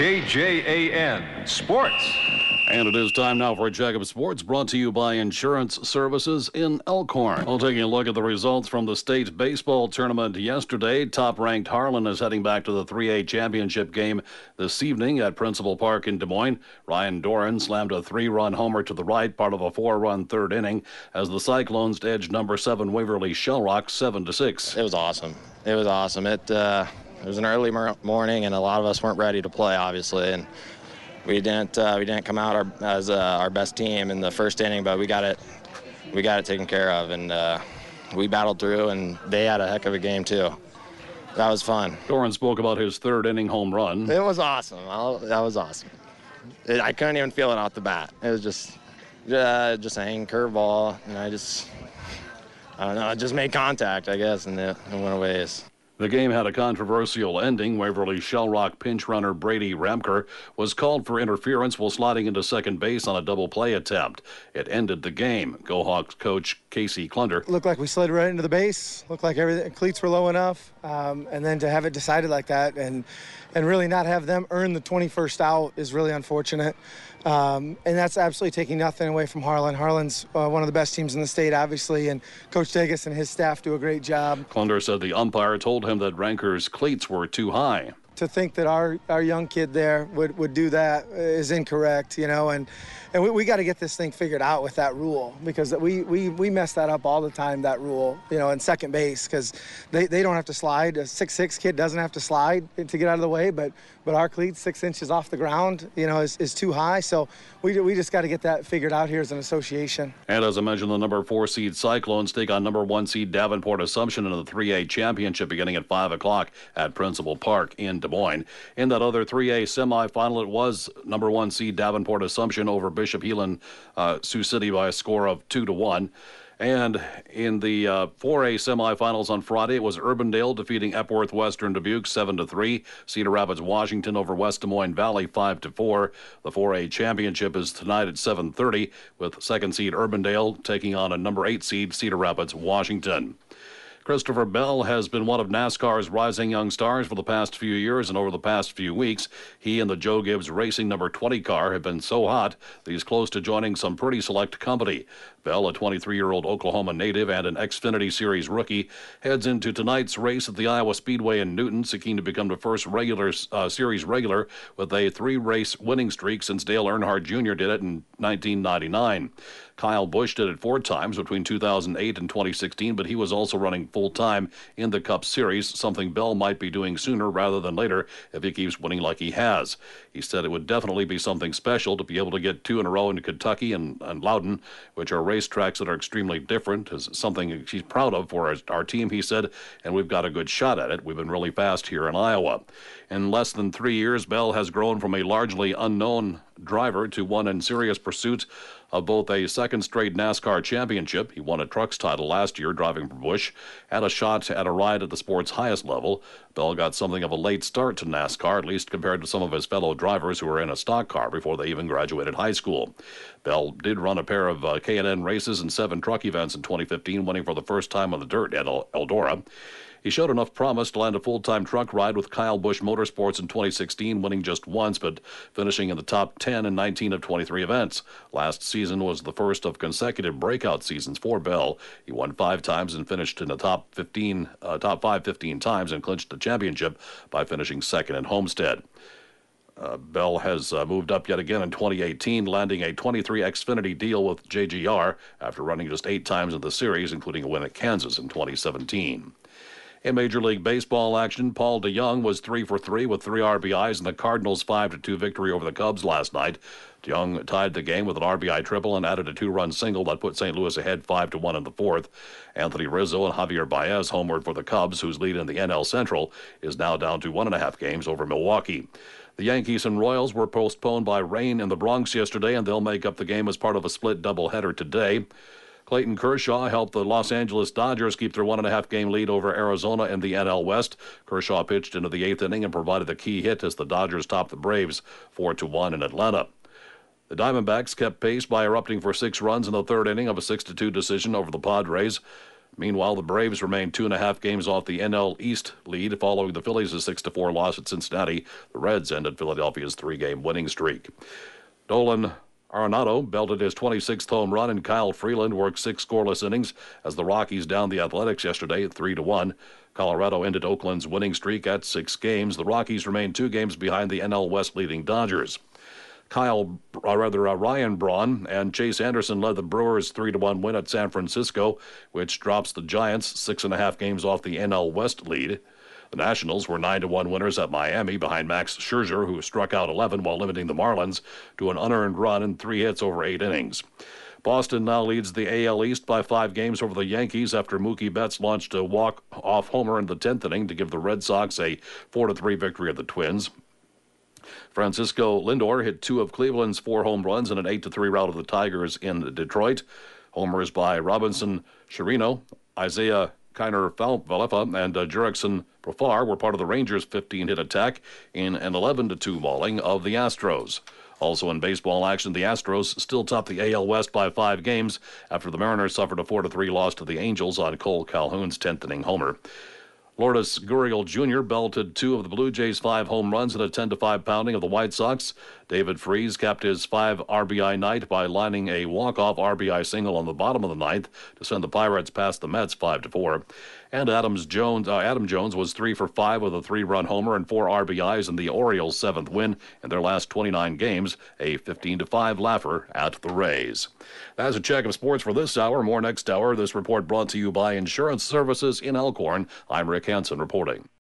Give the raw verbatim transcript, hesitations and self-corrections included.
K J A N Sports. And it is time now for a check of sports, brought to you by Insurance Services in Elkhorn. Well, taking a look at the results from the state baseball tournament yesterday, top-ranked Harlan is heading back to the three A championship game this evening at Principal Park in Des Moines. Ryan Doran slammed a three-run homer to the right, part of a four-run third inning, as the Cyclones edged number seven Waverly Shell Rock seven to six. It was awesome. It was awesome. It uh, it was an early morning, and a lot of us weren't ready to play, obviously, and we didn't uh, we didn't come out our, as uh, our best team in the first inning, but we got it we got it taken care of, and uh, we battled through, and they had a heck of a game too. That was fun. Doran spoke about his third inning home run. It was awesome. I'll, that was awesome. It, I couldn't even feel it off the bat. It was just uh, just a hanging curveball, and I just I don't know. I just made contact, I guess, and it, it went away. The game had a controversial ending. Waverly Shell Rock pinch runner Brady Ramker was called for interference while sliding into second base on a double play attempt. It ended the game. Go Hawks coach Casey Klunder. Looked like we slid right into the base. Looked like everything, cleats were low enough. Um, and then to have it decided like that and and really not have them earn the twenty-first out is really unfortunate. Um, and that's absolutely taking nothing away from Harlan. Harlan's uh, one of the best teams in the state, obviously, and Coach Degas and his staff do a great job. Klunder said the umpire told him that Ranker's cleats were too high. To think that our, our young kid there would, would do that is incorrect, you know, and, and we, we got to get this thing figured out with that rule, because we, we, we mess that up all the time, that rule, you know, in second base, because they, they don't have to slide. A six six kid doesn't have to slide to get out of the way, but but our cleats six inches off the ground, you know, is, is too high. So we, we just got to get that figured out here as an association. And as I mentioned, the number four seed Cyclones take on number one seed Davenport Assumption in the three A championship beginning at five o'clock at Principal Park in Des Moines. In that other three A semifinal, it was number one seed Davenport Assumption over Bishop Heelan uh, Sioux City by a score of two to one. And in the uh, four A semifinals on Friday, it was Urbandale defeating Epworth Western Dubuque seven to three. Cedar Rapids Washington over West Des Moines Valley five to four. The four A championship is tonight at seven thirty, with second seed Urbandale taking on a number eight seed Cedar Rapids Washington. Christopher Bell has been one of NASCAR's rising young stars for the past few years, and over the past few weeks, he and the Joe Gibbs Racing number twenty car have been so hot that he's close to joining some pretty select company. Bell, a twenty-three-year-old Oklahoma native and an Xfinity Series rookie, heads into tonight's race at the Iowa Speedway in Newton, seeking to become the first regular uh, series regular with a three-race winning streak since Dale Earnhardt Junior did it in nineteen ninety-nine. Kyle Busch did it four times between two thousand eight and twenty sixteen, but he was also running full-time in the Cup Series, something Bell might be doing sooner rather than later if he keeps winning like he has. He said it would definitely be something special to be able to get two in a row in Kentucky and, and Loudon, which are racetracks that are extremely different, is something he's proud of for our, our team, he said, and we've got a good shot at it. We've been really fast here in Iowa. In less than three years, Bell has grown from a largely unknown driver to one in serious pursuit of both a second straight NASCAR championship. He won a trucks title last year driving for Busch, had a shot at a ride at the sport's highest level. Bell got something of a late start to NASCAR, at least compared to some of his fellow drivers who were in a stock car before they even graduated high school. Bell did run a pair of uh, K and N races and seven truck events in twenty fifteen, winning for the first time on the dirt at El- Eldora. He showed enough promise to land a full-time truck ride with Kyle Busch Motorsports in twenty sixteen, winning just once, but finishing in the top ten in nineteen of twenty-three events. Last season was the first of consecutive breakout seasons for Bell. He won five times and finished in the top fifteen, uh, top five fifteen times and clinched the championship by finishing second at Homestead. Uh, Bell has uh, moved up yet again in twenty eighteen, landing a twenty-three Xfinity deal with J G R after running just eight times in the series, including a win at Kansas in twenty seventeen. In Major League Baseball action, Paul DeJong was three for three with three R B Is in the Cardinals' five to two victory over the Cubs last night. DeJong tied the game with an R B I triple and added a two-run single that put Saint Louis ahead five to one in the fourth. Anthony Rizzo and Javier Baez homered for the Cubs, whose lead in the N L Central is now down to one and a half games over Milwaukee. The Yankees and Royals were postponed by rain in the Bronx yesterday, and they'll make up the game as part of a split doubleheader today. Clayton Kershaw helped the Los Angeles Dodgers keep their one-and-a-half game lead over Arizona in the N L West. Kershaw pitched into the eighth inning and provided the key hit as the Dodgers topped the Braves four to one in Atlanta. The Diamondbacks kept pace by erupting for six runs in the third inning of a six to two decision over the Padres. Meanwhile, the Braves remain two and a half games off the N L East lead following the Phillies' six to four loss at Cincinnati. The Reds ended Philadelphia's three-game winning streak. Dolan Arenado belted his twenty-sixth home run, and Kyle Freeland worked six scoreless innings as the Rockies downed the Athletics yesterday at three to one. Colorado ended Oakland's winning streak at six games. The Rockies remain two games behind the N L West leading Dodgers. Kyle, or rather uh, Ryan Braun and Chase Anderson led the Brewers' three to one win at San Francisco, which drops the Giants six and a half games off the N L West lead. The Nationals were nine to one winners at Miami behind Max Scherzer, who struck out eleven while limiting the Marlins to an unearned run and three hits over eight innings. Boston now leads the A L East by five games over the Yankees after Mookie Betts launched a walk-off homer in the tenth inning to give the Red Sox a four to three victory at the Twins. Francisco Lindor hit two of Cleveland's four home runs in an eight to three rout of the Tigers in Detroit. Homers by Robinson Chirino, Isaiah Kiner-Falefa, and uh, Jurickson Profar were part of the Rangers' fifteen-hit attack in an eleven to two mauling of the Astros. Also in baseball action, the Astros still top the A L West by five games after the Mariners suffered a four to three loss to the Angels on Cole Calhoun's tenth-inning homer. Lourdes Gurriel Junior belted two of the Blue Jays' five home runs in a ten to five pounding of the White Sox. David Freese capped his five R B I night by lining a walk-off R B I single on the bottom of the ninth to send the Pirates past the Mets five to four. And Adams Jones, uh, Adam Jones was three for five with a three-run homer and four R B Is in the Orioles' seventh win in their last twenty-nine games, a fifteen to five laugher at the Rays. That's a check of sports for this hour. More next hour. This report brought to you by Insurance Services in Elkhorn. I'm Rick Hansen reporting.